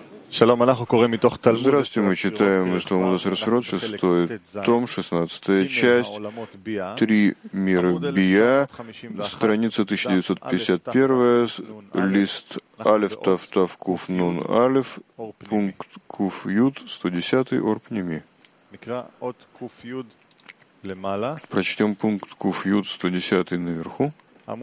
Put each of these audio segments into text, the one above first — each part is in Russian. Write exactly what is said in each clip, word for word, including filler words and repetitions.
Здравствуйте, мы читаем из Талмуда Сефирот, шестой том, шестнадцатая часть, три мира Бия, страница тысяча девятьсот пятьдесят один, лист Алеф Тав Тав Куф Нун Алеф, пункт Куф Юд, сто десять, Орпними. Прочтем пункт Куф Юд сто десять наверху.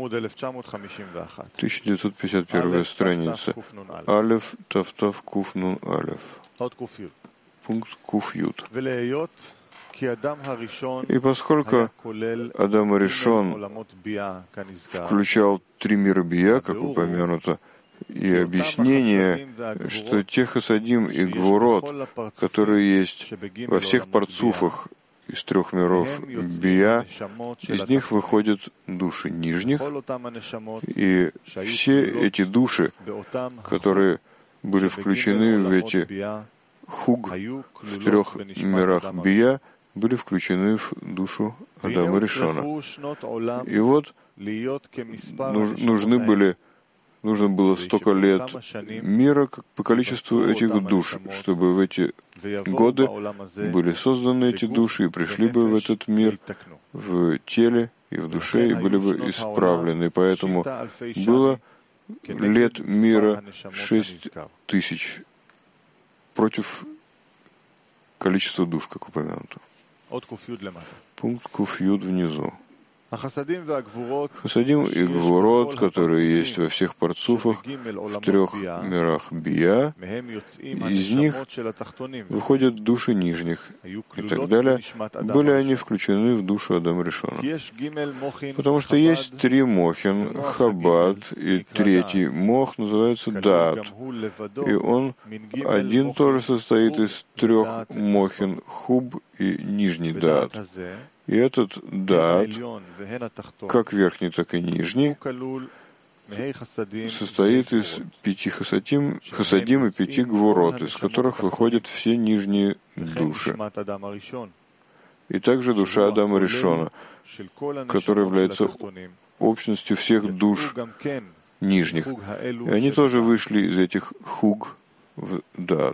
тысяча девятьсот пятьдесят первая страница. Алеф Тав Тав Куф Нун Алеф. Пункт Куф Юд. И поскольку Адам Аришон включал три мира Бия, как упомянуто, и объяснение, что те хасадим и гвурот, которые есть во всех парцуфах из трех миров Бия, из них выходят души нижних, и все эти души, которые были включены в эти хуг в трех мирах Бия, были включены в душу Адама Ришона. И вот нужны были Нужно было столько лет мира как по количеству этих душ, чтобы в эти годы были созданы эти души и пришли бы в этот мир в теле и в душе и были бы исправлены. Поэтому было лет мира шесть тысяч против количества душ, как упомянуто. Пункт Куфьюд внизу. Хасадим и Гвурот, которые есть во всех парцуфах в трех мирах Бия, из них выходят души нижних и так далее. Были они включены в душу Адама Ришона. Потому что есть три мохин, Хабад, и третий мох называется Даат. И он один тоже состоит из трех мохин, Хуб и нижний Даат. И этот даат, как верхний, так и нижний, состоит из пяти хасадим, хасадим и пяти гвурот, из которых выходят все нижние души. И также душа Адама Ришона, которая является общностью всех душ нижних. И они тоже вышли из этих хуг в даат.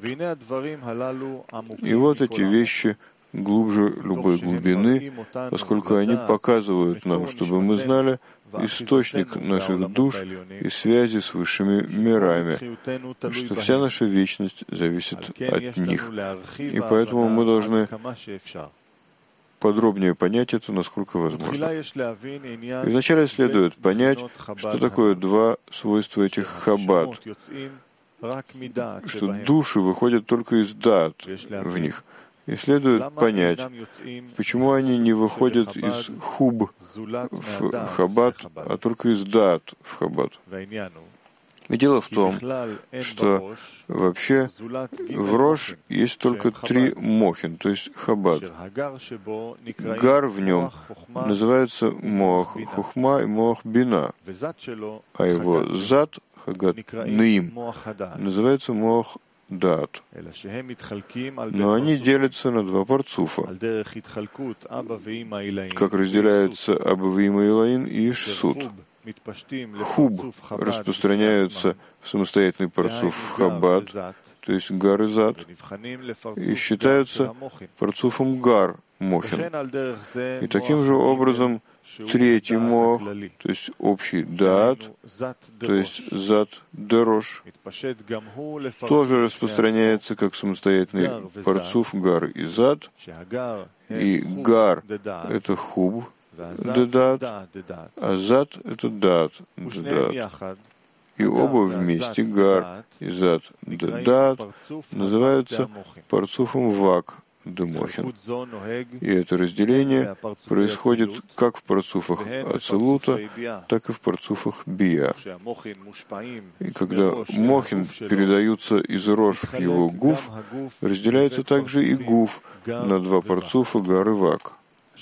И вот эти вещи глубже любой глубины, поскольку они показывают нам, чтобы мы знали источник наших душ и связи с высшими мирами, что вся наша вечность зависит от них. И поэтому мы должны подробнее понять это, насколько возможно. И вначале следует понять, что такое два свойства этих хаббат, что души выходят только из даат в них. И следует понять, почему они не выходят из хуб в хаббат, а только из даат в хаббат. И дело в том, что вообще в Рош есть только три мохин, то есть хаббат. Гар в нем называется моах хухма и моах бина, а его зад, хагат наим, называется моах Дат. Но они делятся на два парцуфа, как разделяются Абавиим Илаин и Ишсут. Хуб распространяются в самостоятельный парцуф Хаббат, то есть Гар и Зад, и считаются парцуфом Гар Мохин. И таким же образом третий мох, то есть общий даат, то есть зад дерош, тоже распространяется как самостоятельный парцуф гар и зад, и гар — это хуб дедат, а зад — это даат дедат. И оба вместе, гар и зад дедат, называются парцуфом вак Демохин. И это разделение происходит как в парцуфах Ацелута, так и в парцуфах Бия. И когда мохин передаются из Рош в его гуф, разделяется также и гуф на два парцуфа Гар и Вак.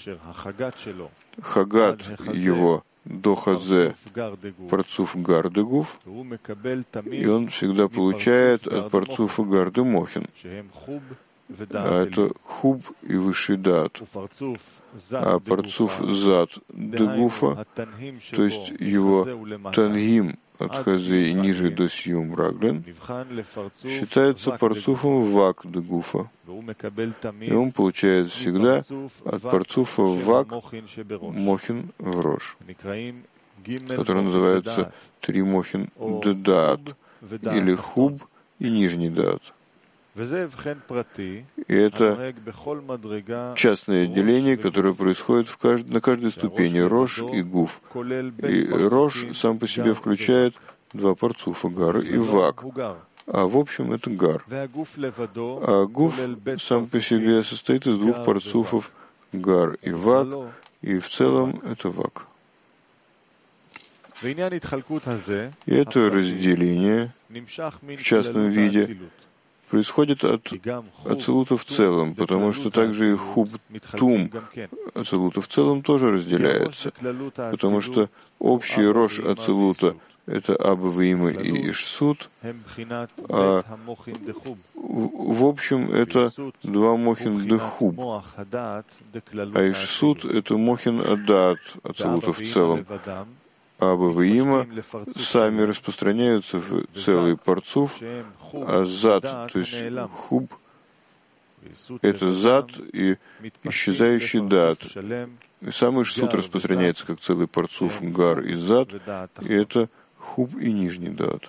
Хагат его до хазе парцуф Гарды гуф, и он всегда получает от парцуфа Гарды Мохин. А это хуб и высший дат. А парцуф зад дегуфа, то есть его тангим от Хазе и ниже до Сьюм Раглин, считается парцуфом Вак де Гуфа. И он получает всегда от парцуфа Вак Мохин в Рош, который называется Три Мохин де Даат, или Хуб и Нижний Даат. И это частное деление, которое происходит в кажд... на каждой ступени Рош и Гуф. И Рош сам по себе включает два парцуфа, Гар и Вак. А в общем это Гар. А Гуф сам по себе состоит из двух парцуфов, Гар и Вак, и в целом это Вак. И это разделение в частном виде происходит от Ацилута в целом, потому что также и Хуб-Тум Ацилута в целом тоже разделяется, потому что общий Рош Ацилута — это Абва-Има и Ишсут, а в общем это два Мохин де Хуб, а Ишсут — это Мохин Адат Ацилута в целом. Абва и Има сами распространяются в целый парцуф, а зад, то есть хуб, это зад и исчезающий дат. И сам Ишсут распространяется как целый парцуф, гар и зад, и это хуб и нижний дат.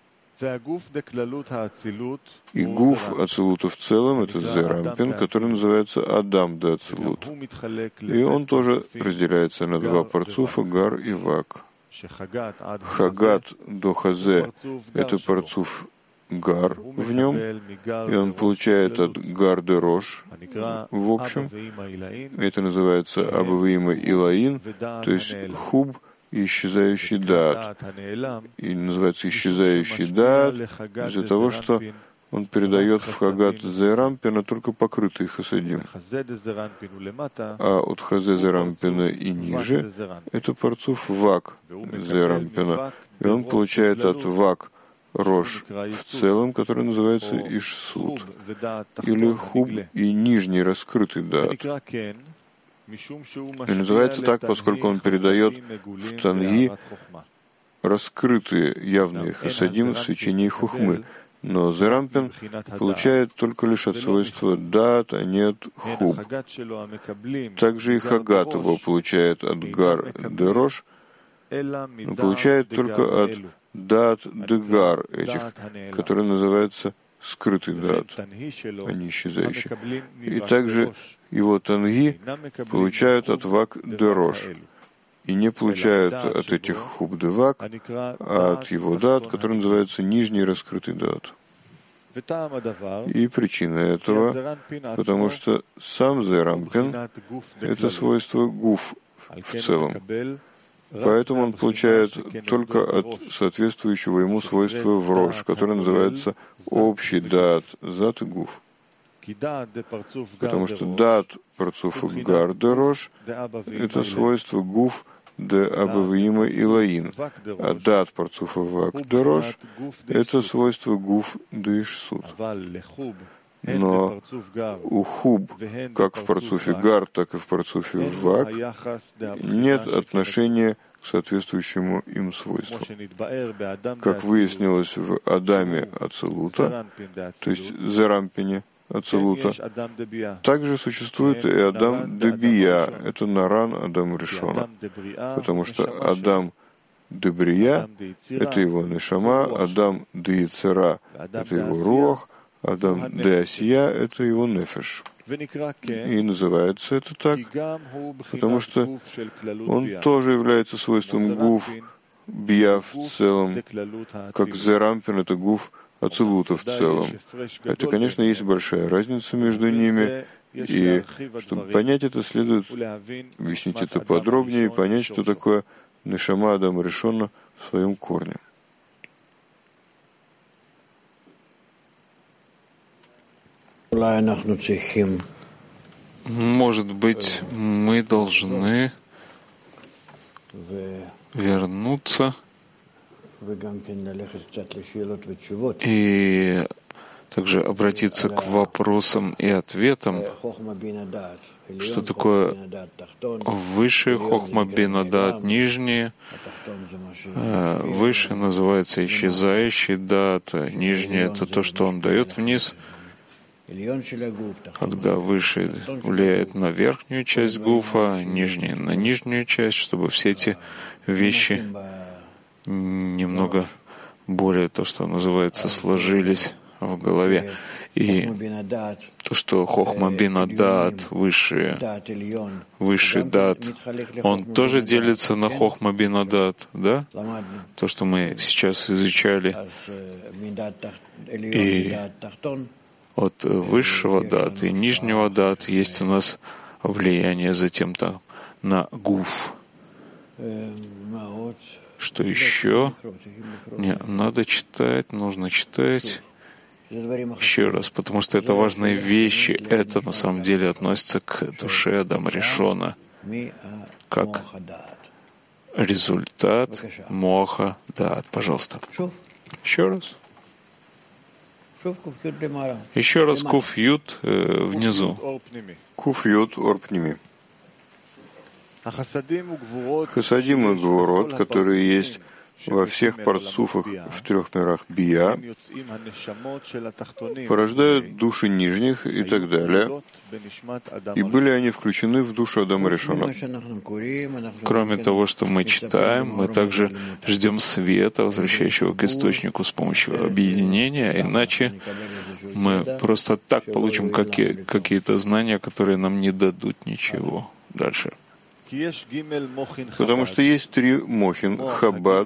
И гуф Ацилута в целом — это Зерампин, который называется Адам де Ацилут. И он тоже разделяется на два парцуфа, гар и вак. Хагат до Хазе — это парцуф Гар в нем, и он получает от Гар де Рош, в общем. Это называется Абва-Има Илаин, то есть Хуб и исчезающий дат. И называется исчезающий дат из-за того, что он передает в Хагат Зерампина только покрытый хасадим. А от Хазе Зерампина и ниже это парцуф Вак Зерампина. И он получает от Вак Рош в целом, который называется Ишсут, или Хуб и нижний раскрытый дат. И называется так, поскольку он передает в Танги раскрытые явные хасадим в свечении Хухмы. Но Зерампин получает только лишь от свойства дат, а не от хуб. Также и Хагат его получает от Гар де Рош, но получает только от дат де Гар этих, которые называются скрытый дат, а не исчезающий. И также его танги получают от Вак де Рош. И не получают от этих хуб де вак, а от его дат, который называется нижний раскрытый дат. И причина этого, потому что сам Зерампин — это свойство гуф в целом. Поэтому он получает только от соответствующего ему свойства в Рош, которое называется общий дат, зат и гуф. Потому что дат парцуфа Гар де Рош — это свойство гуф де Абва-Има Илаин, а дат парцуфа Вак де Рош — это свойство гуф де Ишсут. Но у хуб, как в парцуфе Гар, так и в парцуфе Вак, нет отношения к соответствующему им свойству. Как выяснилось в Адаме Ацилута, то есть Зерампине Ацилута, также существует и Адам де Бия, это Наран Адам Ришона, потому что Адам де Брия — это его нешама, Адам де Яцера — это его руах, Адам де Асия — это его нефеш. И называется это так, потому что он тоже является свойством гуф, бия в целом, как Зерампин — это гуф Ацилута в целом. Это, конечно, есть большая разница между ними, и чтобы понять это, следует объяснить это подробнее и понять, что такое нешама Адама Ришона в своем корне. Может быть, мы должны вернуться и также обратиться к вопросам и ответам, что такое высший хохма бина дат, нижний. Выше называется исчезающий дат, нижний — это то, что он дает вниз, когда выше влияет на верхнюю часть гуфа, нижний на нижнюю часть, чтобы все эти вещи немного более, то, что называется, сложились в голове. И то, что хохма бина дат, высший, высший дат, он тоже делится на хохма бина дат, да? То, что мы сейчас изучали. И от высшего дат и нижнего дат есть у нас влияние затем-то на гуф. Что еще? Не, надо читать, нужно читать. Еще раз, потому что это важные вещи. Это на самом деле относится к душе Адама Ришона, как результат моха дат. Пожалуйста. Еще раз. Еще раз куф ют э, внизу. Куф ют орпними. Хасадим и гвурот, которые есть во всех парцуфах в трех мирах Бия, порождают души нижних и так далее, и были они включены в душу Адама Ришона. Кроме того, что мы читаем, мы также ждем света, возвращающего к источнику с помощью объединения, иначе мы просто так получим какие- какие-то знания, которые нам не дадут ничего дальше. Потому что есть три мохин Хаббад,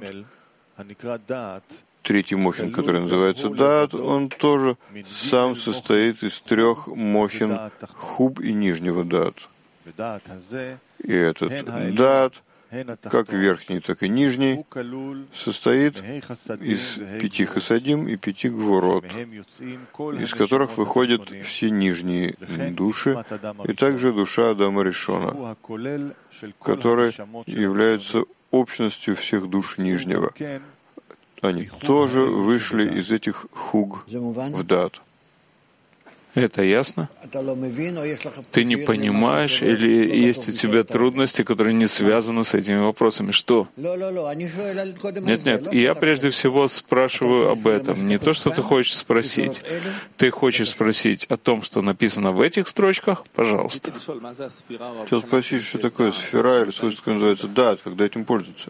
третий мохин, который называется дат, он тоже сам состоит из трех мохин хуб и нижнего дат. И этот дат, как верхний, так и нижний, состоит из пяти хасадим и пяти гвурот, из которых выходят все нижние души, и также душа Адама Ришона, которые являются общностью всех душ нижнего. Они тоже вышли из этих хуг в дат. Это ясно? Ты не понимаешь, или есть у тебя трудности, которые не связаны с этими вопросами? Что? Нет, нет. Я прежде всего спрашиваю об этом. Не то, что ты хочешь спросить. Ты хочешь спросить о том, что написано в этих строчках? Пожалуйста. Хотел спросить, что такое сфера или свойство, которое называется дат, когда этим пользуются?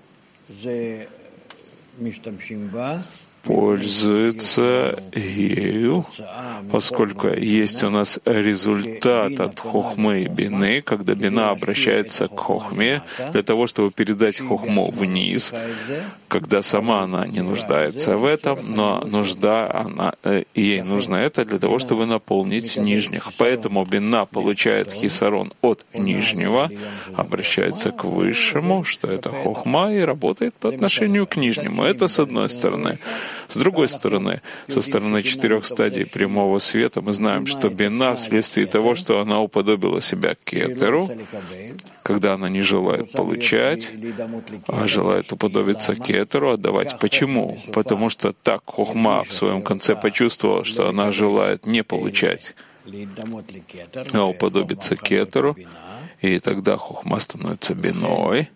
Пользуется ею, поскольку есть у нас результат от хохмы и бины, когда бина обращается к хохме для того, чтобы передать хохму вниз, когда сама она не нуждается в этом, но нужда она, ей нужно это для того, чтобы наполнить нижних. Поэтому бина получает хисарон от нижнего, обращается к высшему, что это хохма, и работает по отношению к нижнему. Это с одной стороны. С другой стороны, со стороны четырех стадий прямого света, мы знаем, что бина, вследствие того, что она уподобила себя кетеру, когда она не желает получать, а желает уподобиться кетеру, отдавать. Почему? Потому что так хохма в своем конце почувствовала, что она желает не получать, а уподобиться кетеру, и тогда хохма становится биной.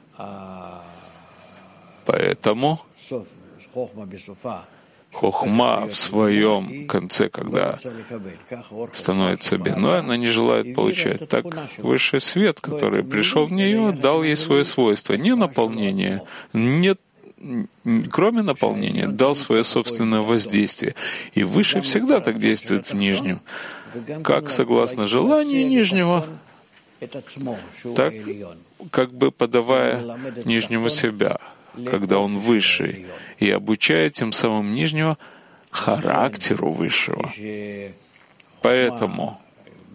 Поэтому хохма в своем конце, когда становится биной, она не желает получать. Так высший свет, который пришел в нее, дал ей свое свойство. Не наполнение, нет, кроме наполнения, дал свое собственное воздействие. И высший всегда так действует в нижнем. Как согласно желанию нижнего, так как бы подавая нижнему себя, когда он высший, и обучая тем самым нижнего характеру высшего. Поэтому,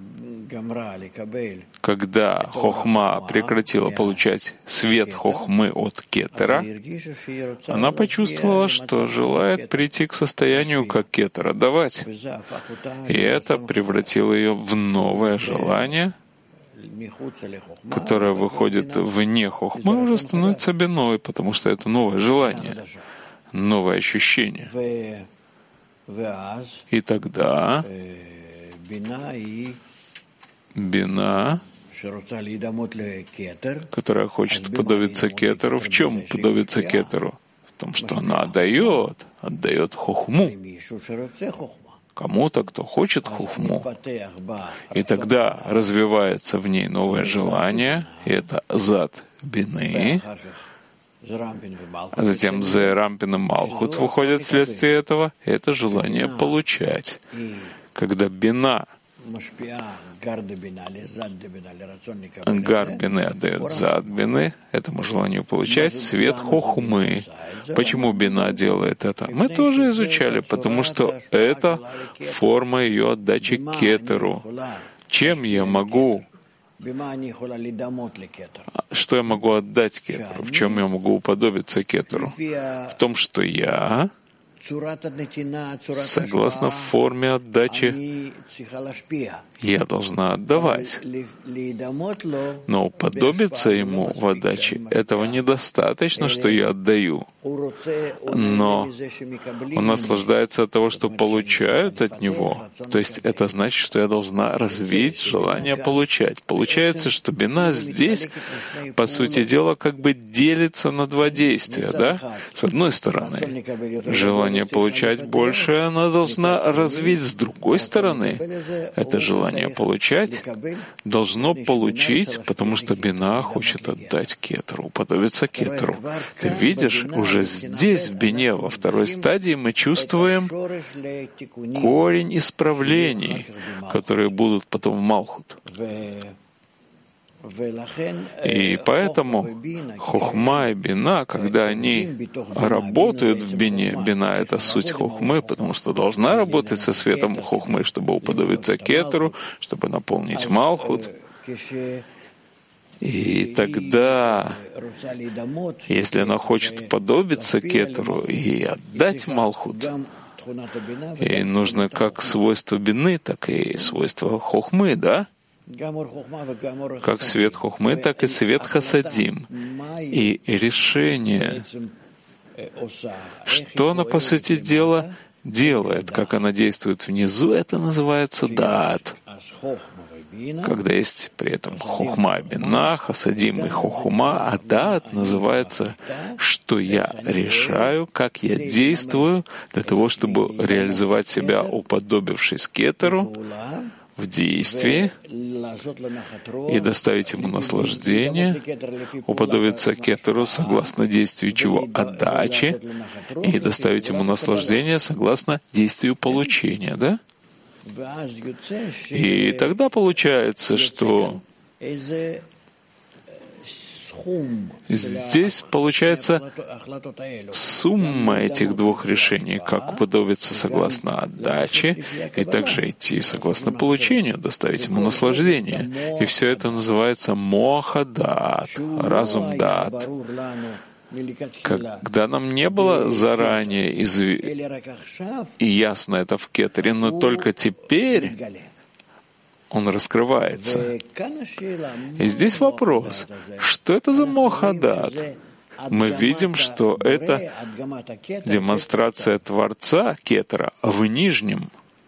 когда хохма прекратила получать свет хохмы от кетера, она почувствовала, что желает прийти к состоянию, как кетера, давать. И это превратило ее в новое желание, которая выходит вне хохмы, уже становится биной, потому что это новое желание, новое ощущение. И тогда бина которая хочет подобиться кетеру. В чем подобиться кетеру? В том, что она отдает, отдает хохму кому-то, кто хочет хохму. И тогда развивается в ней новое желание, и это зад бины. А затем Зе Рампин и Малхут выходят вследствие этого, и это желание получать. Когда бина Гарбины отдает зад бины, этому желанию получать свет хохмы. Почему бина делает это? Мы тоже изучали, потому что это форма ее отдачи кетеру. Чем я могу, что я могу отдать кетеру? В чем я могу уподобиться кетеру? В том, что я, согласно форме отдачи, я должна отдавать. Но уподобиться ему в отдаче этого недостаточно, что я отдаю. Но он наслаждается от того, что получают от него. То есть это значит, что я должна развить желание получать. Получается, что бина здесь, по сути дела, как бы делится на два действия. Да? С одной стороны, желание получать больше она должна развить. С другой стороны, это желание получать должно получить, потому что бина хочет отдать кетеру, уподобиться кетеру. Ты видишь, уже здесь, в бине, во второй стадии, мы чувствуем корень исправлений, которые будут потом в Малхут. И поэтому хохма и бина, когда они работают в бине, бина — это суть хохмы, потому что должна работать со светом хохмы, чтобы уподобиться кетеру, чтобы наполнить Малхут. И тогда, если она хочет подобиться кетеру и отдать Малхут, и нужно как свойство бины, так и свойство хохмы, да? Как свет хохмы, так и свет хасадим. И решение, что она, по сути дела, делает, как она действует внизу, это называется даат. Когда есть при этом хохма, бина, хасадим и хохума, а даат называется, что я решаю, как я действую для того, чтобы реализовать себя, уподобившись кетеру, в действии и доставить ему наслаждение, уподобиться кетеру согласно действию чего? Отдачи, и доставить ему наслаждение согласно действию получения, да? И тогда получается, что здесь получается сумма этих двух решений, как уподобиться согласно отдаче, и также идти согласно получению, доставить ему наслаждение. И все это называется моха-дат, разум-дат. Когда нам не было заранее изв... и ясно это в кетере, но только теперь он раскрывается. И здесь вопрос, что это за мохадат? Мы видим, что это демонстрация Творца кетера в нижнем.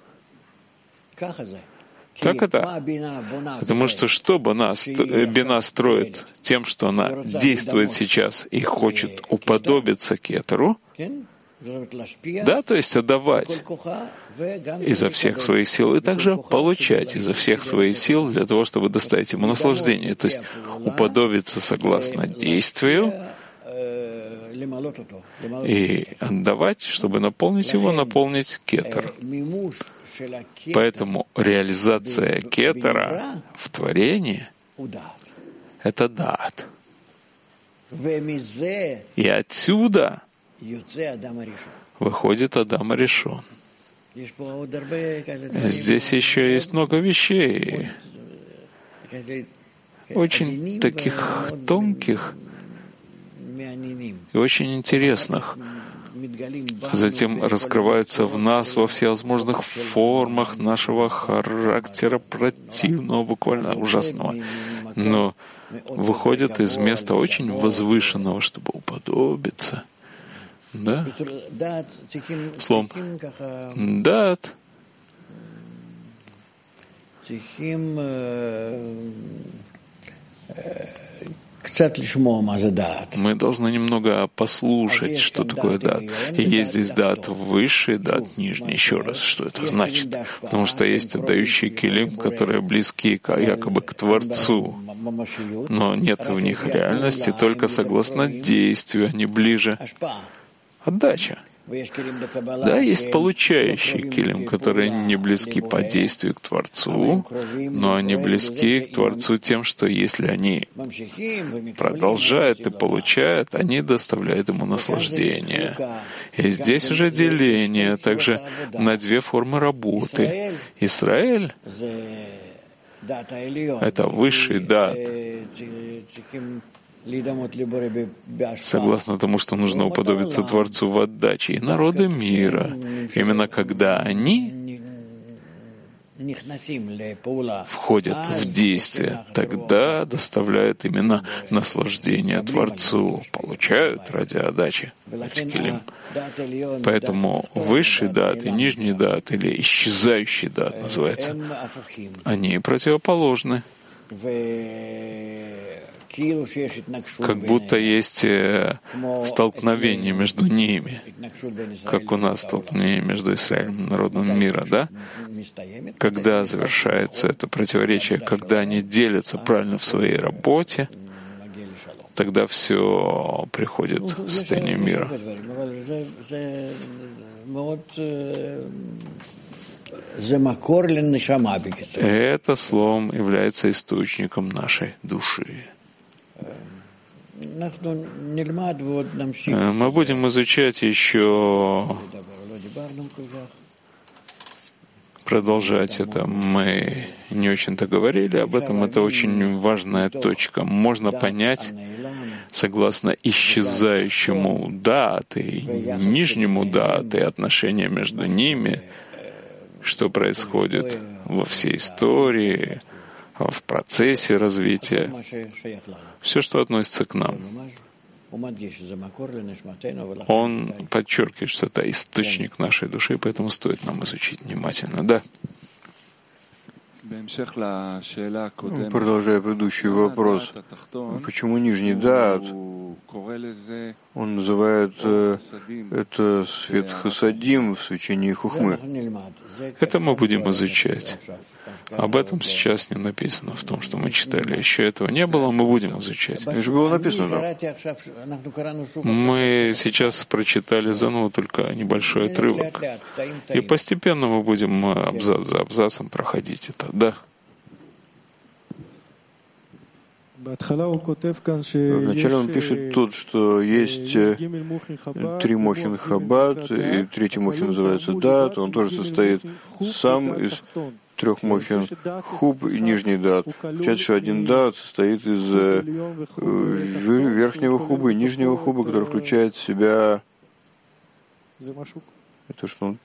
Так это? Потому что что бина, бина строит тем, что она действует сейчас и хочет уподобиться кетеру, да, то есть отдавать изо всех своих сил и также получать изо всех своих сил для того, чтобы доставить ему наслаждение, то есть уподобиться согласно действию и отдавать, чтобы наполнить его, наполнить кетер. Поэтому реализация кетера в творении — это дат. И отсюда выходит Адам Аришон. Здесь еще есть много вещей, очень таких тонких и очень интересных. Затем раскрываются в нас во всевозможных формах нашего характера противного, буквально ужасного. Но выходят из места очень возвышенного, чтобы уподобиться. Да? Словом, дат Мы должны немного послушать, что такое дат. И есть здесь дат высший, дат нижний. Еще раз, что это значит? Потому что есть отдающие килим, которые близки якобы к Творцу, но нет в них реальности, только согласно действию, они ближе. Отдача. Да, есть получающие килим, которые не близки по действию к Творцу, но они близки к Творцу тем, что если они продолжают и получают, они доставляют ему наслаждение. И здесь уже деление также на две формы работы. Израиль — это высший дат, согласно тому, что нужно уподобиться Творцу в отдаче, и народы мира, именно когда они входят в действие, тогда доставляют именно наслаждение Творцу, получают ради отдачи. Поэтому высший дат и нижний дат, или исчезающий дат называется, они противоположны. Как будто есть столкновение между ними, как у нас столкновение между Израилем и народом мира, да? Когда завершается это противоречие, когда они делятся правильно в своей работе, тогда все приходит в состояние мира. Это словом является источником нашей души. Мы будем изучать еще, продолжать это. Мы не очень-то говорили об этом. Это очень важная точка. Можно понять, согласно исчезающему дат и нижнему дат и отношения между ними, что происходит во всей истории, в процессе развития, все, что относится к нам. Он подчеркивает, что это источник нашей души, поэтому стоит нам изучить внимательно. Да. Продолжая предыдущий вопрос, почему нижний дат, он называет э, это свет хасадим в свечении хухмы? Это мы будем изучать. Об этом сейчас не написано, в том, что мы читали. Еще этого не было, мы будем изучать. Это же было написано, да? Мы сейчас прочитали заново только небольшой отрывок. И постепенно мы будем абзац за абзацем проходить это. Да. Вначале он пишет тут, что есть три мохин хаббат, и третий мохин называется дат. Он тоже состоит сам из трех мохин хуб и нижний дат. Получается, что один дат состоит из верхнего хуба и нижнего хуба, который включает в себя... Это что?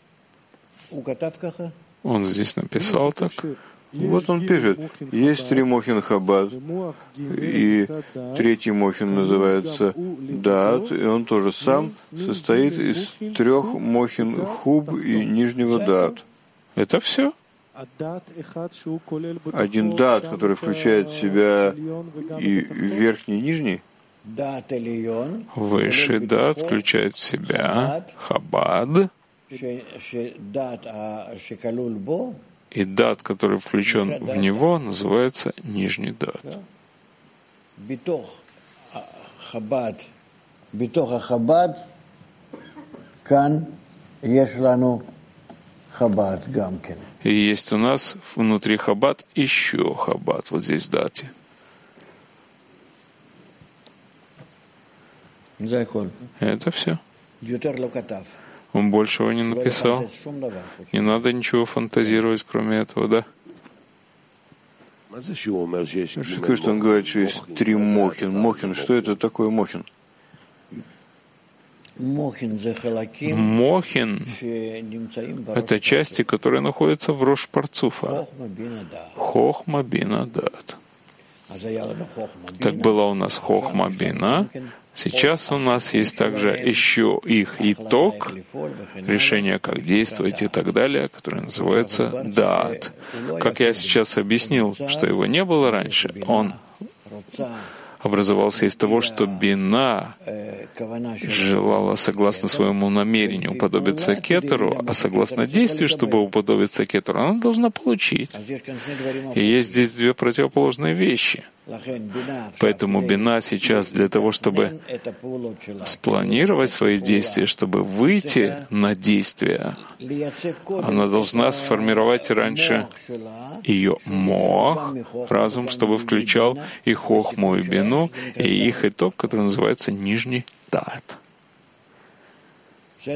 Он здесь написал так. Вот он пишет, есть три мохин хаббат, и третий мохин называется дат, и он тоже сам состоит из трех мохин хуб и нижнего дат. Это все? Один дат, который включает в себя и верхний, и нижний? Высший дат включает в себя хаббат, и дат, который включен в него, называется нижний дат. И есть у нас внутри хаббат еще хаббат, вот здесь в дате. Это все. Он большего не написал. Не надо ничего фантазировать, кроме этого, да? Что он говорит, что есть три мохин. Мохин, что это такое мохин? Мохин — это части, которые находятся в рош парцуфа. Хохма бина дат. Так была у нас хохма бина. Сейчас у нас есть также еще их итог, решение, как действовать и так далее, которое называется дат. Как я сейчас объяснил, что его не было раньше, он образовался из того, что бина желала, согласно своему намерению, уподобиться кетеру, а согласно действию, чтобы уподобиться кетеру, она должна получить. И есть здесь две противоположные вещи. Поэтому бина сейчас для того, чтобы спланировать свои действия, чтобы выйти на действия, она должна сформировать раньше ее мох, разум, чтобы включал и хохму, и бину, и их итог, который называется нижний дат. И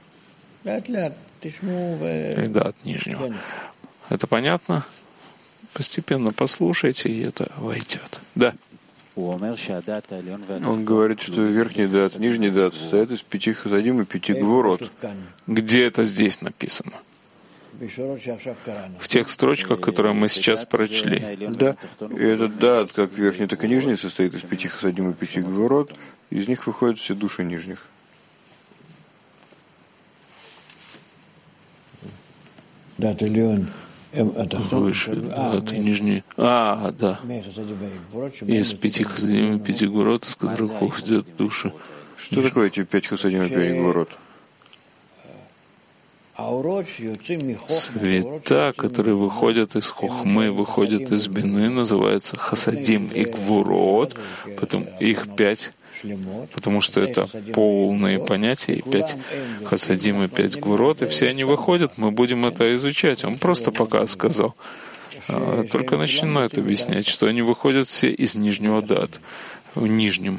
дат нижнего. Это понятно? Постепенно послушайте, и это войдет. Да. Он говорит, что верхний дат, нижний дат состоит из пяти хасадим и пяти гвурот. Где это здесь написано? В тех строчках, которые мы сейчас прочли. Да, и этот дат, как верхний, так и нижний, состоит из пяти хасадим и пяти гвурот. Из них выходят все души нижних. Дат Эльон. Выше, дат и нижний. А, да. Из пяти хасадим и пяти гвурот, из которых уходят души. Что такое эти пять хасадим и пять гвурот? Цвета, которые выходят из хохмы, выходят из бины, называются хасадим и гвурот, потом их пять, потому что это полные понятия, и пять хасадим и пять гвурот, и все они выходят, мы будем это изучать. Он просто пока сказал, а, только начинает объяснять, что они выходят все из нижнего дат, в нижнем.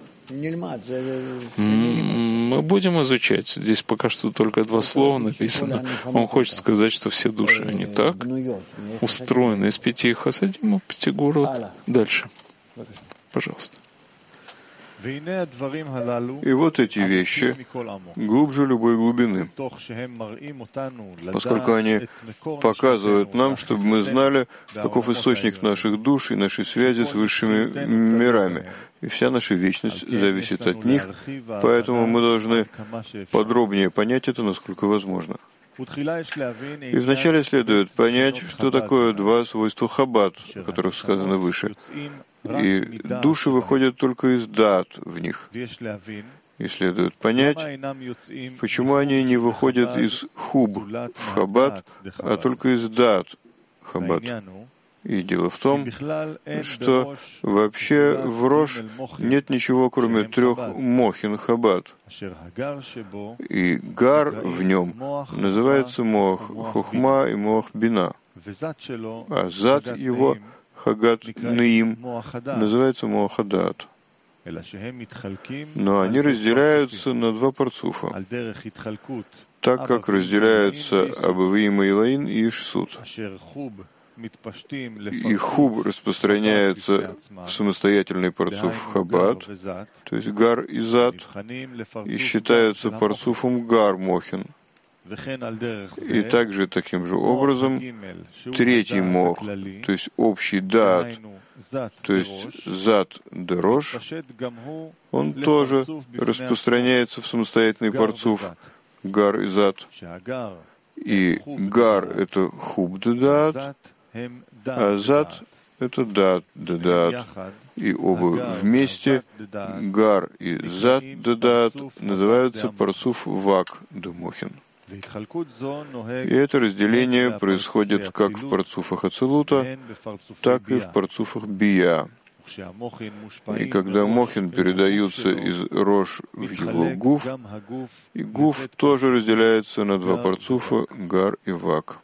Мы будем изучать. Здесь пока что только два слова написано. Он хочет сказать, что все души, они так устроены из пяти хасадим, пяти гвурот. Дальше. Пожалуйста. И вот эти вещи глубже любой глубины, поскольку они показывают нам, чтобы мы знали, каков источник наших душ и нашей связи с высшими мирами. И вся наша вечность зависит от них, поэтому мы должны подробнее понять это, насколько возможно. И вначале следует понять, что такое два свойства хаббат, о которых сказано выше. И души выходят только из дат в них. И следует понять, почему они не выходят из хуб в хаббат, а только из дат хаббат. И дело в том, что вообще в Рош нет ничего, кроме трех мохин хаббат. И гар в нем называется мох хохма и мох бина. А зад его, хагат неим, называется мох адат. Но они разделяются на два парцуфа, так как разделяются Абавиим Илаин и Ишсут. И хуб распространяется в самостоятельный парцуф хаббат, то есть гар и зад, и считаются парцуфом гар мохин. И также таким же образом третий мох, то есть общий дат, то есть зад дерош, он тоже распространяется в самостоятельный парцуф гар и зад. И гар — это хуб дат, а зад — это дат дат. И оба вместе, гар и зад дат, называются парцуф вак демохин. И это разделение происходит как в парцуфах Ацилута, так и в парцуфах Бия. И когда мохин передаются из Рош в его гуф, и гуф тоже разделяется на два парцуфа гар и вак.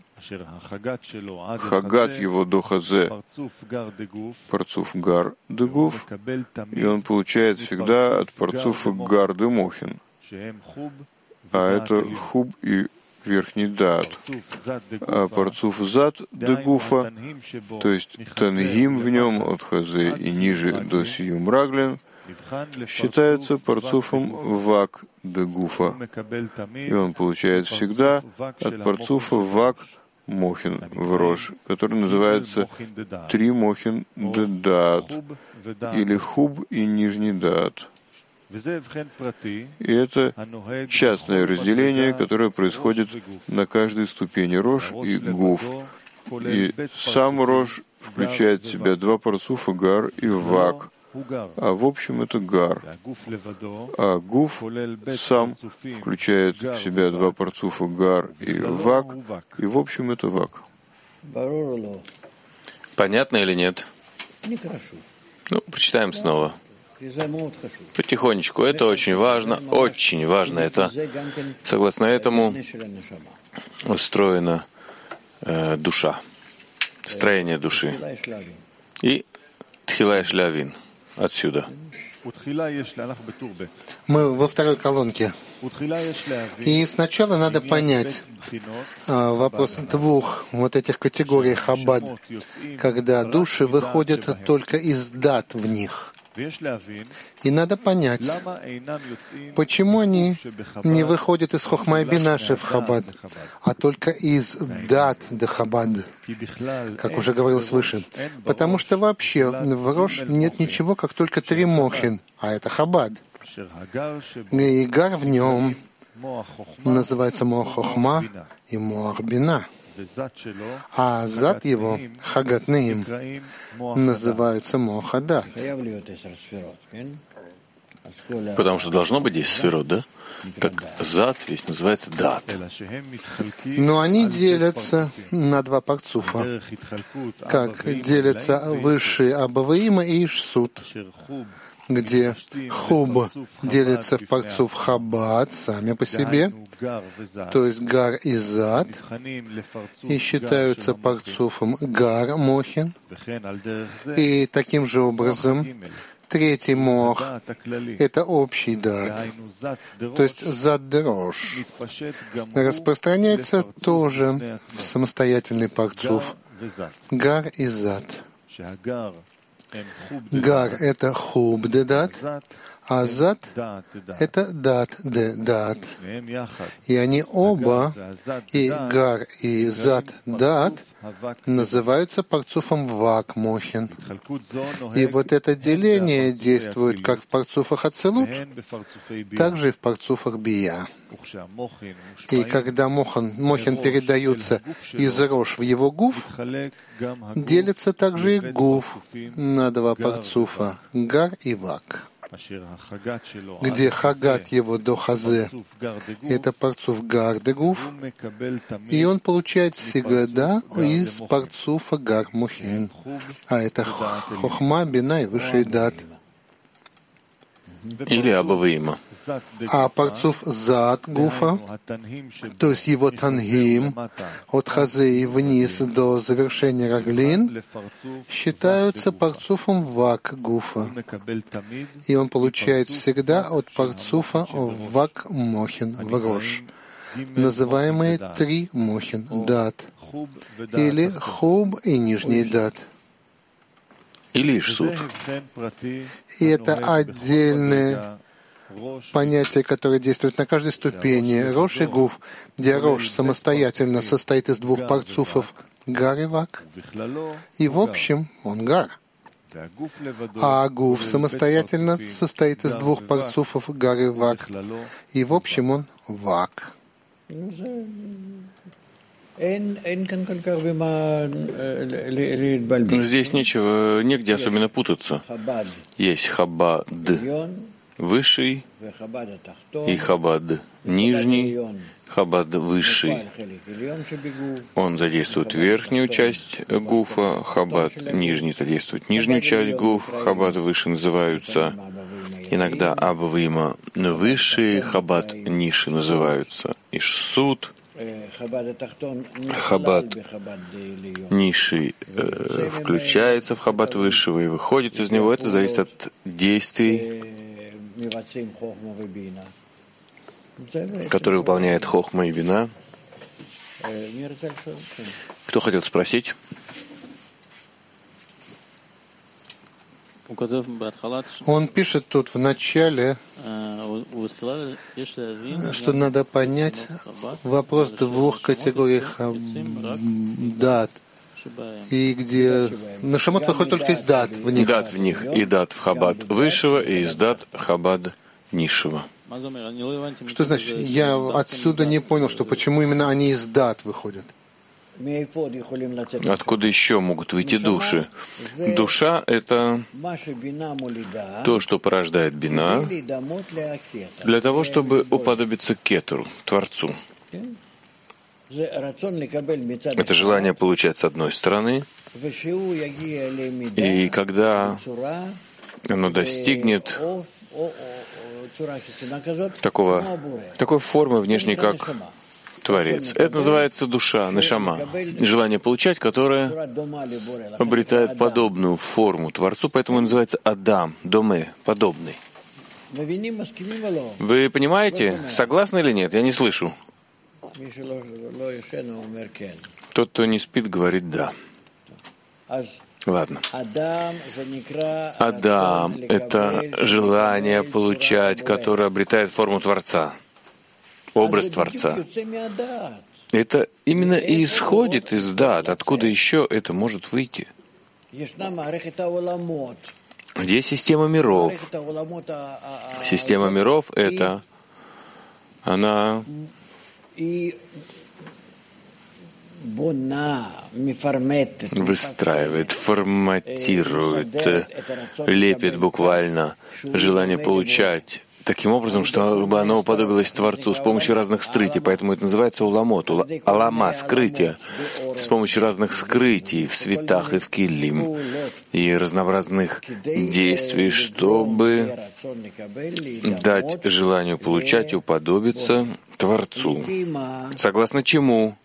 Хагат его до хазе, парцуф гар де гуф, и он получает всегда от парцуфа гар де мохин, а это хуб и верхний дат. А парцуф зад де гуфа, то есть тангим в нем от хазе и ниже до сиюм раглин, считается парцуфом вак де гуфа, и он получает всегда от парцуфа вак мохин в Рош, который называется три мохин де дат, или хуб и нижний дат. И это частное разделение, которое происходит на каждой ступени Рош и Гуф. И сам Рош включает в себя два парцуфа гар и вак, а в общем это гар. А гуф сам включает в себя два парцуфа гар и вак, и в общем это вак. Понятно или нет? Ну, прочитаем снова. Потихонечку. Это очень важно, очень важно. Это, согласно этому, устроена э, душа, строение души. И тхила и шлявин. Отсюда. Мы во второй колонке. И сначала надо понять а, вопрос двух вот этих категорий хаббад, когда души выходят только из дат в них. И надо понять, почему они не выходят из хохма и бина в хаббад, а только из дат де хаббад, как уже говорилось выше. Потому что вообще в Рош нет ничего, как только три мохин, а это хаббад. И гар в нем называется моах хохма и моах бина. А зад его, хагат неим, называется мохадат. Потому что должно быть десять сферот, да? Так зад ведь называется дат. Но они делятся на два парцуфа, как делятся высшие Абаваима и Ишсут, где хуб делится в парцуф хаббат сами по себе, то есть гар и зад, и считаются парцуфом гар мохин, и таким же образом третий мох — это общий дат, то есть зад дерош, распространяется тоже в самостоятельный парцуф гар и зад. Гар — это хуб де дат, а зад — это дат де дат. И они оба, и гар, и зад дат, называются парцуфом вак мохин. И вот это деление действует как в парцуфах ацелут, так же и в парцуфах бия. И когда мохан, мохин передаются из рош в его гуф, делится также и гуф на два парцуфа — гар и вак, где хагат его до хазе — это парцуф гар де гуф, и он получает всегда из парцуфа гар мухин, а это хохма, бина и высший дат. Или Абаваима. А парцуф зад гуфа, то есть его тангим, от хазы и вниз до завершения раглин, считаются парцуфом вак гуфа. И он получает всегда от парцуфа вак мохин в рош, называемые три мохин дат, или хуб и нижний дат. Или Ишсут. И это отдельное понятие, которое действует на каждой ступени. Рош и гуф, где рош самостоятельно состоит из двух парцуфов гар и вак. И в общем он гар. А гуф самостоятельно состоит из двух парцуфов гар и вак. И в общем он вак. Здесь нечего, негде особенно путаться. Есть хаббад высший и хаббад нижний. Хаббад высший, он задействует верхнюю часть гуфа, хаббад нижний задействует нижнюю часть гуф, хаббад выше называются иногда Абаваима высшие, хаббад ниши называются Ишсут. Хаббад ниши э, включается в хаббад высшего и выходит из него. Это зависит от действий, которые выполняет хохма и бина. Кто хотел спросить? Он пишет тут в начале, что надо понять вопрос двух категорий дат, и где нашамот выходит только из дат в них. Дат в них, и дат в хаббад высшего, и из дат хаббад низшего. Что значит? Я отсюда не понял, что почему именно они из дат выходят. Откуда еще могут выйти души? Душа — это то, что порождает бина, для того, чтобы уподобиться кетеру, Творцу. Это желание получать с одной стороны, и когда оно достигнет такого, такой формы внешней, как Творец. Это называется душа, нешама, желание получать, которое обретает подобную форму Творцу, поэтому называется Адам, доме, подобный. Вы понимаете, согласны или нет? Я не слышу. Тот, кто не спит, говорит «да». Ладно. Адам — это желание получать, которое обретает форму Творца, образ Творца. Это именно и исходит из дат. Откуда еще это может выйти? Где система миров? Система миров — это она выстраивает, форматирует, лепит буквально желание получать таким образом, чтобы оно уподобилось Творцу с помощью разных скрытий. Поэтому это называется уламот, алама, скрытие, с помощью разных скрытий в светах и в килим, и разнообразных действий, чтобы дать желанию получать и уподобиться Творцу. Согласно чему?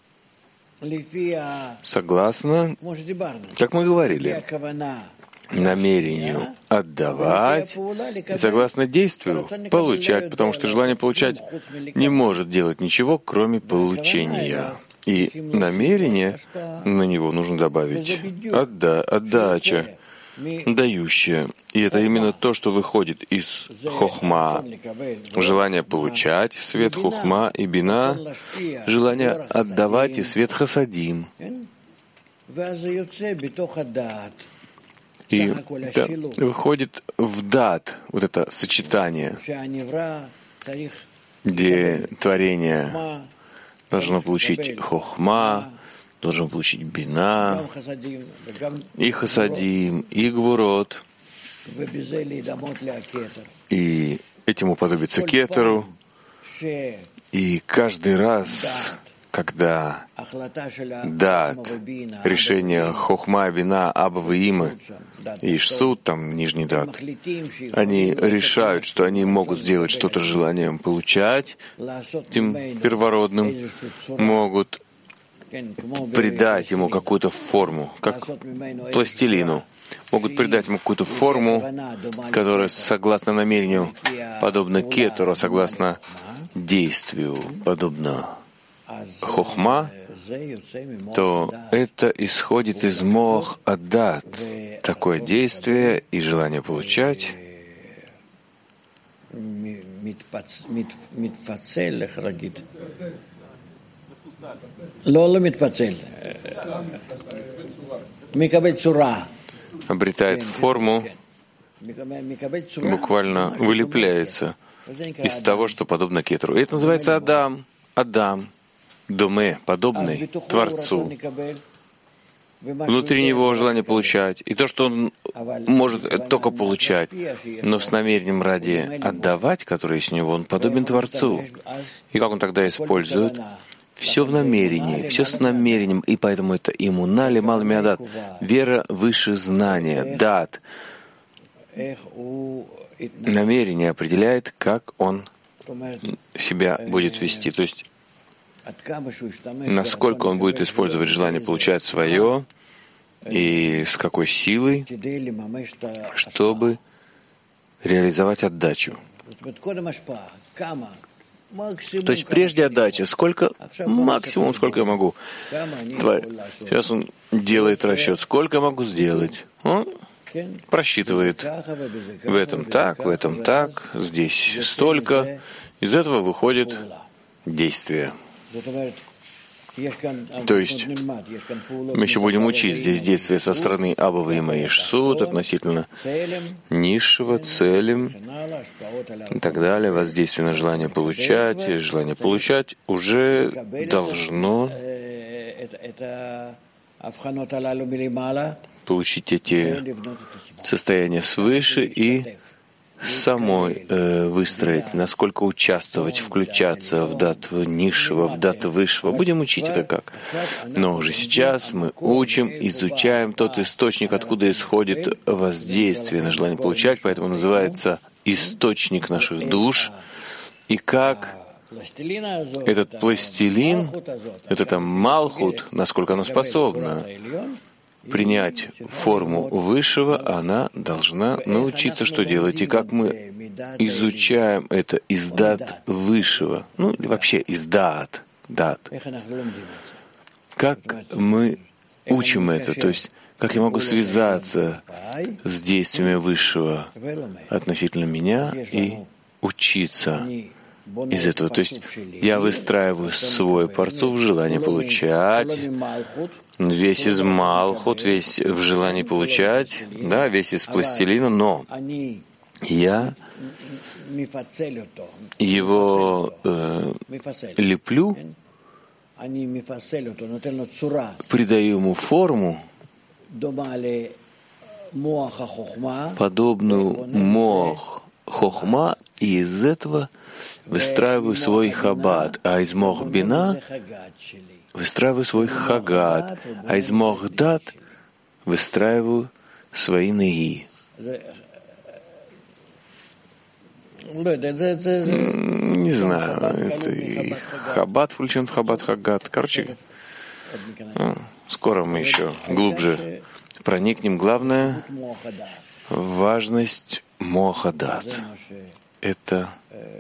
Согласно, как мы говорили, намерению отдавать и согласно действию получать, потому что желание получать не может делать ничего, кроме получения. И намерение, на него нужно добавить отда, отдача, дающая. И это именно то, что выходит из хохма. Желание получать, свет хохма, и бина, желание отдавать, и свет хасадим. И это выходит в дат, вот это сочетание, где творение должно получить хохма, должно получить бина, и хасадим, и гвурот, и этим уподобится кетеру. И каждый раз, когда дат, решение хохма, бина, аба, има и шсуд, там нижний дат, они решают, что они могут сделать что-то с желанием получать, тем первородным могут придать ему какую-то форму, как пластилину, могут придать ему какую-то форму, которая согласно намерению подобна кетеру, согласно действию подобно хохма, то это исходит из мох аддат, такое действие и желание получать обретает форму, буквально вылепляется из того, что подобно кетеру. И это называется Адам, Адам, доме, подобный Творцу. Внутри него желание получать. И то, что он может только получать, но с намерением ради отдавать, которое есть у него, он подобен Творцу. И как он тогда использует? Все в намерении, все с намерением, и поэтому это иммуна лимал миадат, вера выше знания, дат. Намерение определяет, как он себя будет вести. То есть, насколько он будет использовать желание получать свое и с какой силой, чтобы реализовать отдачу. То есть прежде отдача, сколько, максимум, сколько я могу. Сейчас он делает расчет, сколько я могу сделать. Он просчитывает в этом так, в этом так, здесь столько. Из этого выходит действие. То есть мы еще будем учить здесь действия со стороны Абава и Маишсуд относительно низшего, целем и так далее. Воздействие на желание получать, и желание получать уже должно получить эти состояния свыше и самой э, выстроить, насколько участвовать, включаться в дат низшего, в дат высшего. Будем учить это как. Но уже сейчас мы учим, изучаем тот источник, откуда исходит воздействие на желание получать, поэтому называется источник наших душ, и как этот пластилин, это там малхут, насколько оно способно принять форму высшего, она должна научиться, что делать. И как мы изучаем это из дат высшего, ну или вообще из дат, дат. Как мы учим это, то есть как я могу связаться с действиями высшего относительно меня и учиться из этого. То есть я выстраиваю свой парцуф в желании получать, весь из малхут, весь в желании получать, да, весь из пластилина, но я его э, леплю, придаю ему форму, подобную мох хохма, и из этого выстраиваю свой хаббат, а из мох бина выстраиваю свой хагат, а из мох дат выстраиваю свои неги. Не знаю, это и хаббат включен в хаббат хагат. Короче, скоро мы еще глубже проникнем. Главное — важность мохадат. Это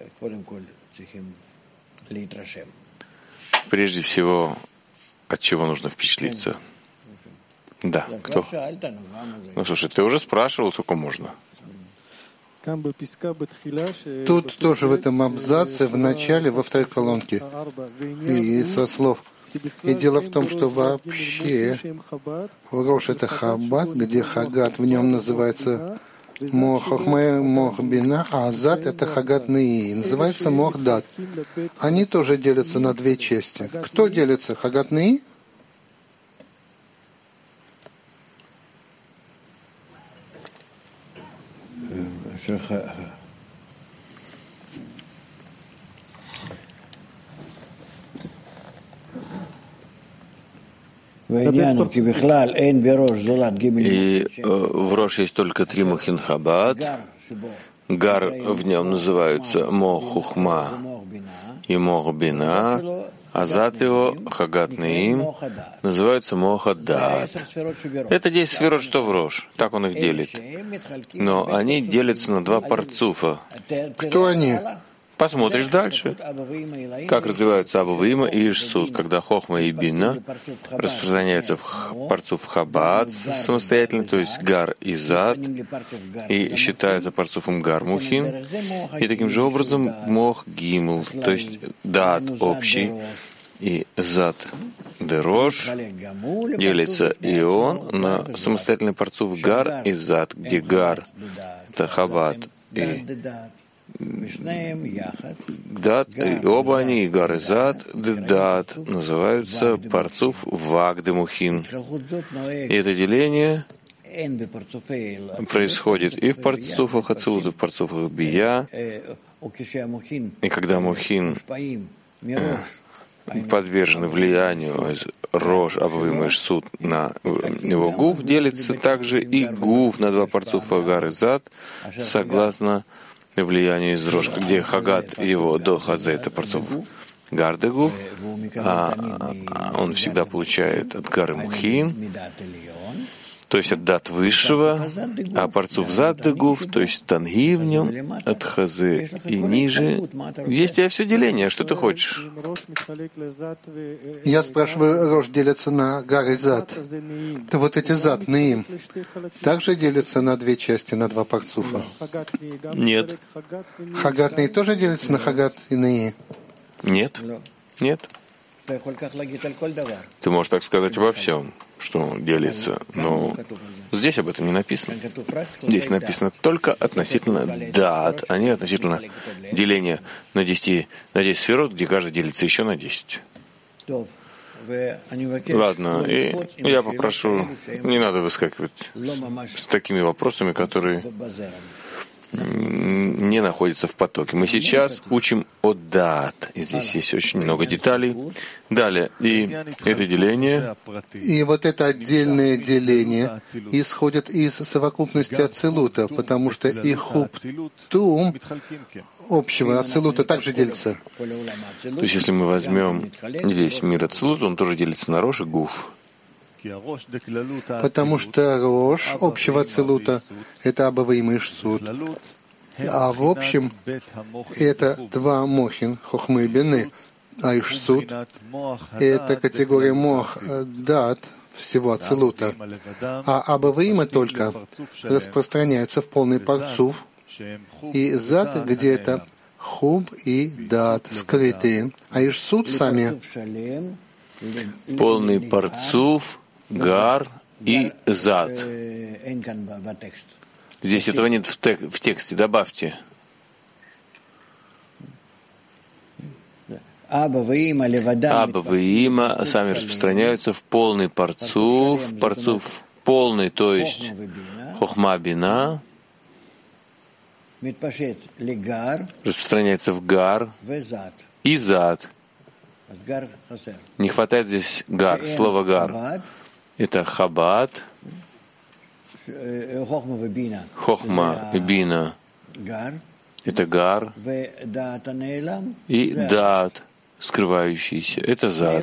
прежде всего, от чего нужно впечатлиться. Да, кто? Ну, слушай, ты уже спрашивал, сколько можно. Тут тоже в этом абзаце, в начале, во второй колонке, и со слов. И дело в том, что вообще Рош — это Хаббат, где Хагат в нем называется Мох Хохма, Мох Бина, а Зат — это Хагат Неи, называется Мох Дат. Они тоже делятся на две части. Кто делится? Хагат Неи? И э, в Рош есть только три мухин хаббат. Гар в нем называется мох хухма и мох бина, а зат его, хагат неим, называется мох аддат. Это десять сферот, что в Рош. Так он их делит. Но они делятся на два парцуфа. Кто они? Посмотришь дальше, как развиваются Абу Вима и Ишсуд, когда Хохма и Бина распространяются в парцуф Хаббат самостоятельно, то есть Гар и Зат, и считаются парцуфом Гар Мухин, и таким же образом Мох Гимл, то есть Дат общий, и Зат Дерош делится и он на самостоятельный парцуф Гар и Зат, где Гар — это Хаббат и Дат, и оба они, Гар и Зат, Дат, называются парцуф Вагде Мухин. И это деление происходит и в парцуфах Ацилут, и в парцуфах Бия. И когда Мухин подвержены влиянию из Рош, Абу Вима и Ишсуд на его гуф, делится также и гуф на два парцуфа Гар и Зат, согласно влияние из Рош, где Хагат его до Хазе — это парцуф Гардегу, а он всегда получает от Гары Мухин, то есть от дат высшего, а парцуф Заддегуф, то есть танги в нем, от Хазе и ниже. Есть у тебя все деление, что ты хочешь? Я спрашиваю, Рош делится на Гар и Зат. То вот эти Зат, Неим, также делятся на две части, на два парцуфа? Нет. Хагат Неи тоже делится на Хагат и Неи? Нет. Нет. Ты можешь так сказать обо всем, что делится, но здесь об этом не написано. Здесь написано только относительно дат, а не относительно деления на десять, на десять сферот, где каждый делится еще на десять. Ладно, и я попрошу, не надо выскакивать с такими вопросами, которые не находятся в потоке. Мы сейчас учим о дат, и здесь есть очень много деталей. Далее, и это деление. И вот это отдельное деление исходит из совокупности ацилута, потому что и хуб тум общего ацилута также делится. То есть, если мы возьмем весь мир ацилута, он тоже делится на рош и гуф. Потому что рош общего ацилута — это абаваим и шсут. А в общем это два мохин, хохмы и бины, а ишсут — это категория мох, дат, всего ацилута. А абаваима только распространяются в полный парцуф, и зад, где это хуб и дат, скрытые, а ишсут сами. Полный парцуф, гар и зад. Здесь этого нет в, тек- в тексте, добавьте. Аба и Има сами распространяются в полный парцуф, парцуф полный, то есть хохма бина, распространяется в гар и зад. Не хватает здесь гар, слово гар. Это хабад, хохма и бина. Это гар. И дат, скрывающийся. Это зад.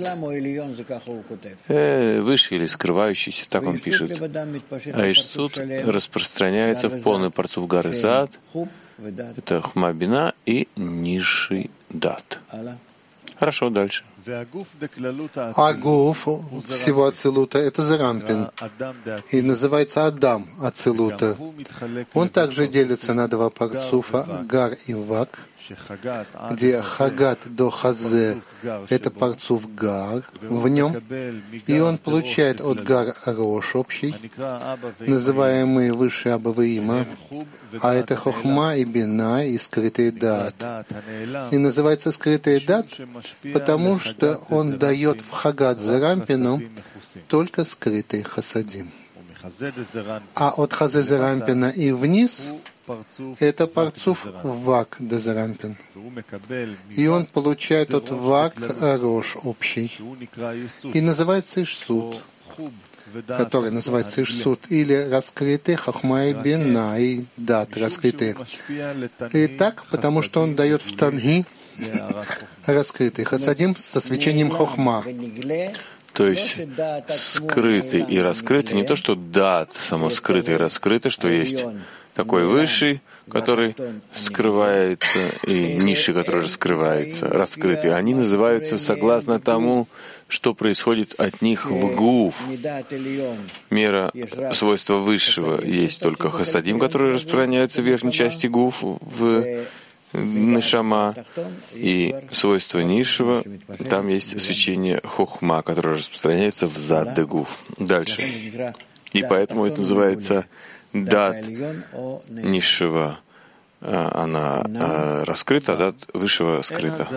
Э, выше или скрывающийся, так он пишет. А ишсут распространяется в полный парцуф гар и зад. Это хохма бина и низший дат. Хорошо, дальше. А гуф всего ацилута — это зарампин, и называется Адам ацилута. Он также делится на два парцуфа, гар и вак, где хагат до хазе — это парцуф гар в нем, и он получает от гар рош общий, называемый выше абаваима, а это хохма и бина и скрытый дат. И называется скрытый дат, потому что он дает в хагат зарампину только скрытый хасадим. А от хазе зарампина и вниз это парцуф вак дезарампин. И он получает от вак рош общий. И называется ишсут, который называется ишсут, или раскрытый хохма и бина и дат раскрытый. И так, потому что он дает в танги раскрытый хасадим со свечением хохма. То есть скрытый и раскрытый, не то, что дат само скрытый и раскрытый, что есть такой высший, который скрывается, и низший, который раскрывается, раскрытый. Они называются согласно тому, что происходит от них в гуф. Мера свойства высшего есть только хасадим, который распространяется в верхней части гуф, в нешама, и свойство низшего, там есть свечение хохма, которое распространяется в зад де гуф. Дальше. И поэтому это называется дат низшего, она раскрыта, а дат высшего скрыта.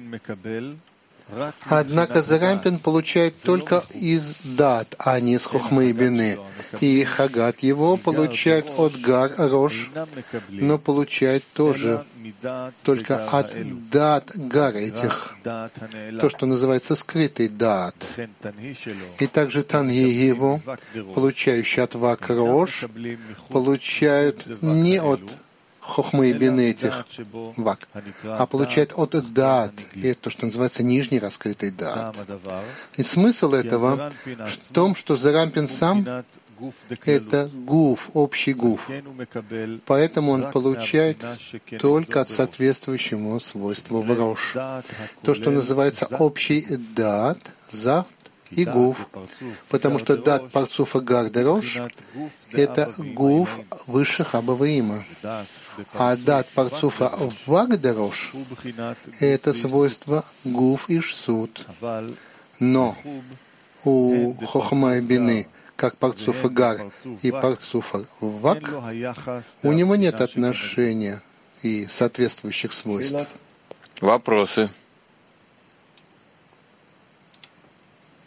Однако зарампин получает только из дат, а не из хохмы и бины. И хагат его получает от гар рош, но получает тоже только от дат гар этих, то, что называется скрытый дат. И также танги его, получающий от вак рош, получают не от хохмы и бины этих вак, а получает от дат, и это то, что называется нижний раскрытый дат. И смысл этого в том, что зарампин сам — это гуф, общий гуф. Поэтому он получает только от соответствующего ему свойства в рош. То, что называется общий дат, зав и гуф. Потому что дат парцуфа гар де рош — это гуф высших абаваима. А дат парцуфа вак де рош — это свойство гуф и шсут. Но у хохма и бины, как парцуфа гар и парцуфа вак, у него нет отношения и соответствующих свойств. Вопросы?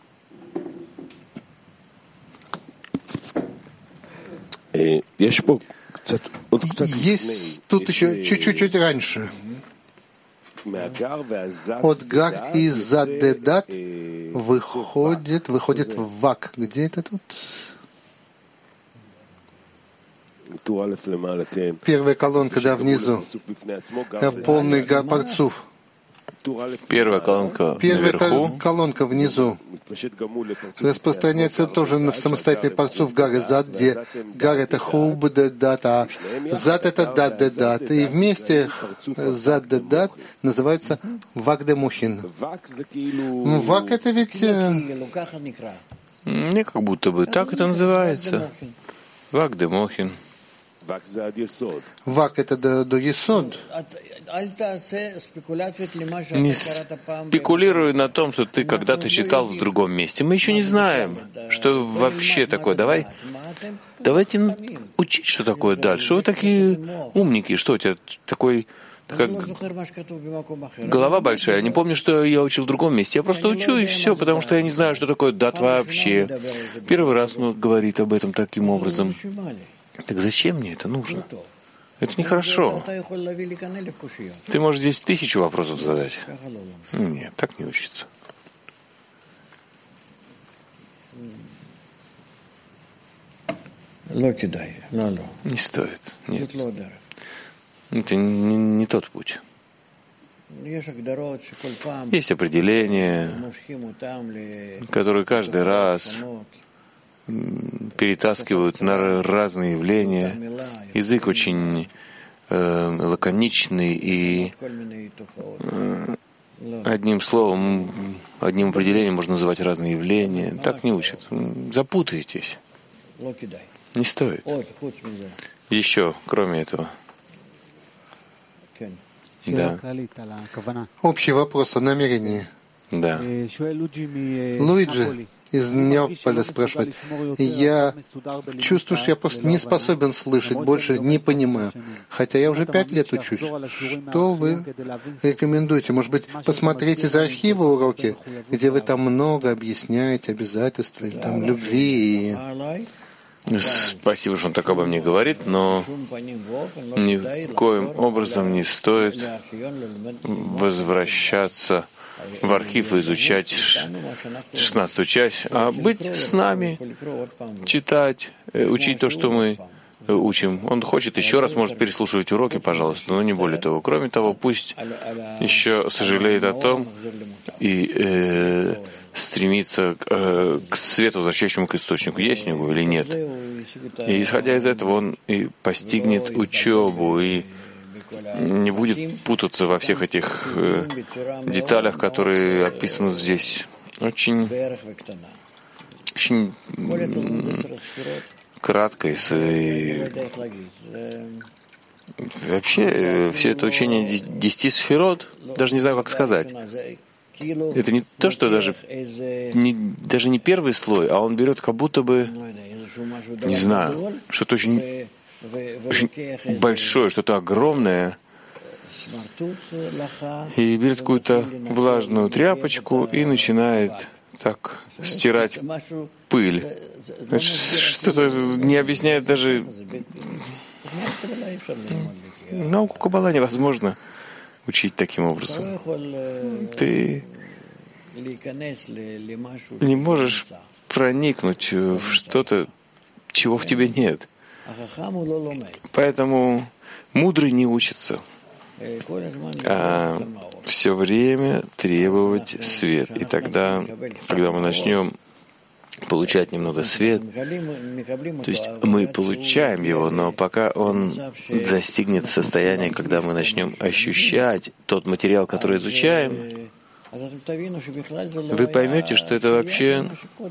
Есть тут еще чуть-чуть раньше. От гар и задедат выходит, выходит в вак. Где это тут? Первая колонка, да, внизу. Полный гар парцуф. Первая колонка Первая наверху. колонка внизу распространяется тоже в самостоятельный парцуф гар и зад, где гар это хуб де дат, а зад это дат де дат. И вместе зад де дат называется вак де мухин. Ну, вак это ведь... Не как будто бы так это называется. Вак де мохин. Вак это до, до есод. Не спекулируй на том, что ты когда-то читал в другом месте. Мы еще не знаем, что вообще такое. Давай, давайте учить, что такое дальше. Вы такие умники. Что у тебя такой... Как голова большая. Я не помню, что я учил в другом месте. Я просто учу, и все, потому что я не знаю, что такое дат вообще. Первый раз он говорит об этом таким образом. Так зачем мне это нужно? Это нехорошо. Ты можешь здесь тысячу вопросов задать. Нет, так не учится. Не стоит. Нет. Это не, не тот путь. Есть определения, которые каждый раз перетаскивают на разные явления. Язык очень э, лаконичный и э, одним словом, одним определением можно называть разные явления. Так не учат. Запутаетесь. Не стоит. Еще, кроме этого. Да. Общий вопрос о намерении. Да. Луиджи из Неаполя спрашивает. Я чувствую, что я просто не способен слышать, больше не понимаю. Хотя я уже пять лет учусь. Что вы рекомендуете? Может быть, посмотреть из архива уроки, где вы там много объясняете обязательства, там, любви и... Спасибо, что он так обо мне говорит, но ни в коем образом не стоит возвращаться в архив и изучать шестнадцатую часть, а быть с нами, читать, учить то, что мы учим. Он хочет еще раз, может переслушивать уроки, пожалуйста, но не более того. Кроме того, пусть еще сожалеет о том и э, стремится э, к свету, возвращающему к источнику, есть у него или нет. И исходя из этого, он и постигнет учебу, и не будет путаться во всех этих э, деталях, которые описаны здесь. Очень, очень кратко и, и вообще э, все это учение десяти сферот, даже не знаю, как сказать. Это не то, что даже не, даже не первый слой, а он берет как будто бы, не знаю, что-то очень, очень большое, что-то огромное, и берет какую-то влажную тряпочку и начинает так стирать пыль. Что-то не объясняет даже... Науку Каббала невозможно учить таким образом. Ты не можешь проникнуть в что-то, чего в тебе нет. Поэтому мудрый не учится, а все время требовать свет. И тогда, когда мы начнем получать немного свет, то есть мы получаем его, но пока он достигнет состояния, когда мы начнем ощущать тот материал, который изучаем, вы поймете, что это вообще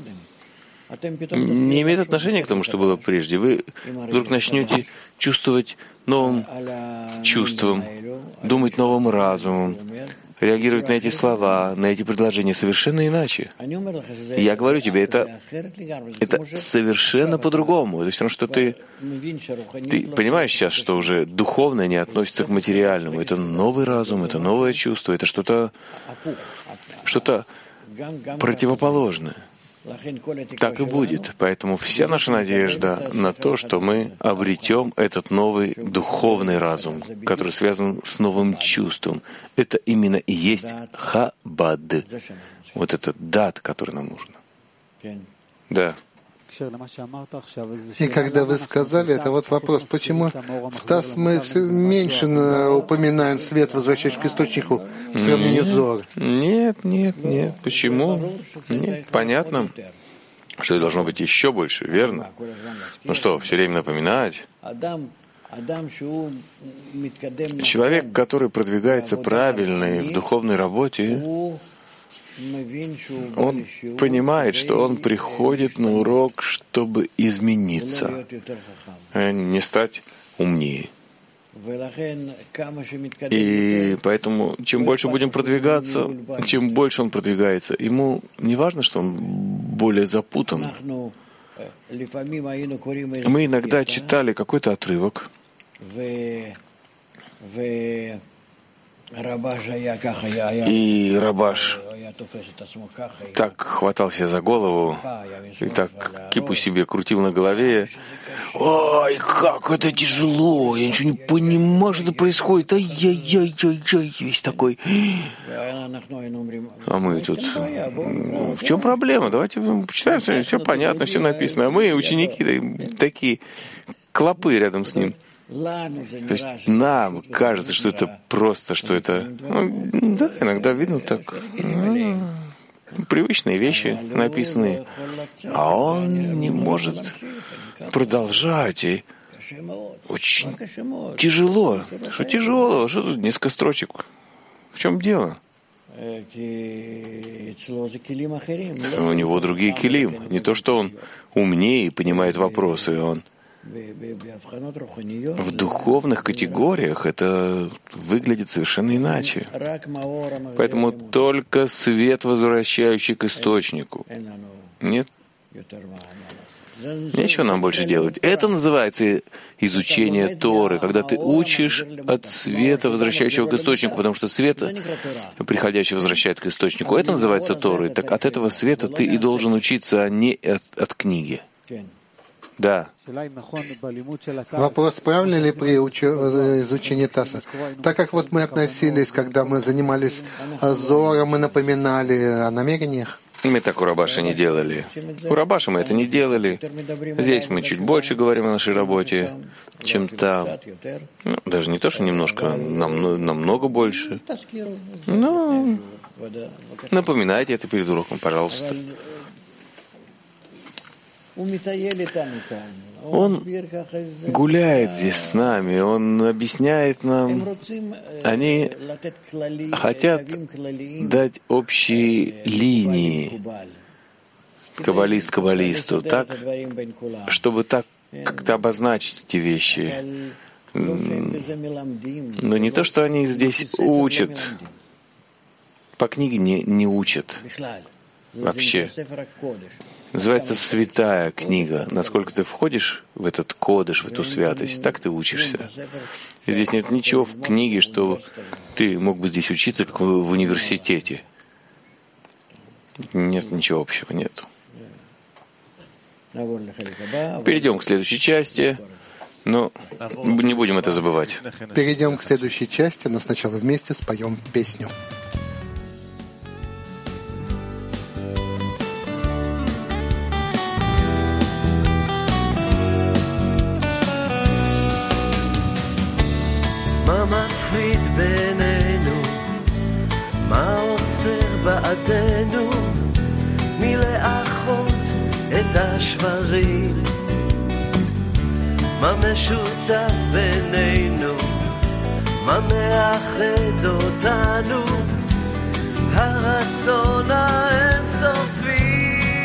не имеет отношения к тому, что было прежде. Вы вдруг начнете чувствовать новым чувством, думать новым разумом, реагировать на эти слова, на эти предложения совершенно иначе. И я говорю тебе, это, это совершенно по-другому. То есть, потому что ты, ты понимаешь сейчас, что уже духовное не относится к материальному. Это новый разум, это новое чувство, это что-то, что-то противоположное. так и будет. Поэтому вся наша надежда на то, что мы обретем этот новый духовный разум, который связан с новым чувством. Это именно и есть Хабад. Вот этот дат, который нам нужен. Да. И когда вы сказали, это вот вопрос, почему в ТАСС мы все меньше упоминаем свет, возвращающий к источнику, в сравнении с Зоар? Нет, нет, нет. Почему? Нет, понятно, что должно быть еще больше, верно? Ну что, все время напоминать? Человек, который продвигается правильно и в духовной работе, он понимает, что он приходит на урок, чтобы измениться, а не стать умнее. И поэтому, чем больше будем продвигаться, чем больше он продвигается, ему не важно, что он более запутан. Мы иногда читали какой-то отрывок, и Рабаш так хватал себя за голову и так кипу себе крутил на голове. Ой, как это тяжело! Я ничего не понимаю, что это происходит. Ай-яй-яй-яй-яй! Весь такой. А мы тут... Ну, в чем проблема? Давайте почитаем, все понятно, все написано. А мы, ученики, такие клопы рядом с ним. То есть нам кажется, что это просто, что это... Ну, да, иногда видно так. Ну, привычные вещи написаны. А он не может продолжать. И очень тяжело. Что тяжело? Что тут несколько строчек? В чем дело? У него другие килим. Не то, что он умнее и понимает вопросы. Он в духовных категориях это выглядит совершенно иначе. Поэтому только свет, возвращающий к источнику. Нет? Нечего нам больше делать. Это называется изучение Торы, когда ты учишь от света, возвращающего к источнику, потому что свет, приходящий, возвращает к источнику. Это называется Торой. Так от этого света ты и должен учиться, а не от, от книги. Да. Вопрос, правильно ли при изучении ТАССа? Так как вот мы относились, когда мы занимались Зором, мы напоминали о намерениях. Мы так у Рабаша не делали. У Рабаша мы это не делали. Здесь мы чуть больше говорим о нашей работе, чем там. Ну, даже не то, что немножко, нам, намного больше. Но напоминайте это перед уроком, пожалуйста. Он гуляет здесь с нами, он объясняет нам. Они хотят дать общие линии каббалист каббалисту, так, чтобы так как-то обозначить эти вещи. Но не то, что они здесь учат. По книге не, не учат вообще. Называется «Святая книга». Насколько ты входишь в этот кодыш, в эту святость, так ты учишься. И здесь нет ничего в книге, что ты мог бы здесь учиться, как в университете. Нет ничего общего, нет. Перейдем к следующей части, но не будем это забывать. Перейдем к следующей части, но сначала вместе споем песню. מה מפריד בינינו? מה עוצר בעדנו? מלאחות את השברים? מה משותף בינינו? מה מאחד אותנו? הרצון האינסופי.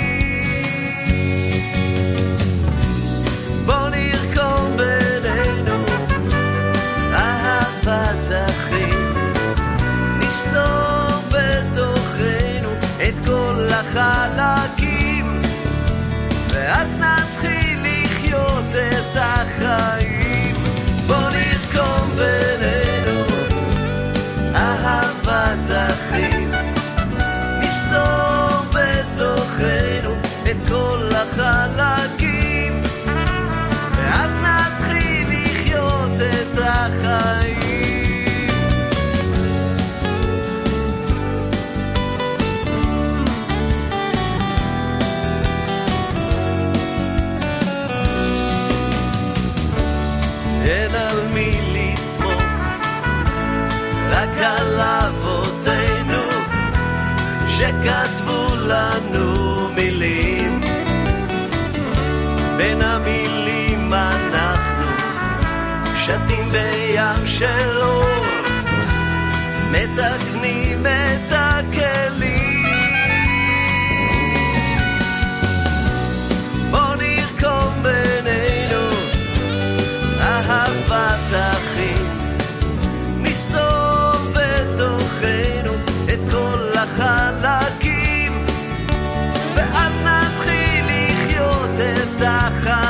בוא נרקום בינינו אהבת אחים, נשסור בתוכנו את כל החלקים, ואז נתחיל לחיות את החיים. בוא נרקום בינינו אהבת אחים, נשסור בתוכנו לנו מילים, בין המילים אנחנו שתים בים של אור, מתקנים את הכלים. בוא נרקום בינינו אהבת אחים, נסתום בתוכנו את כל החלקים, ואז נתחיל לחיות את החיים.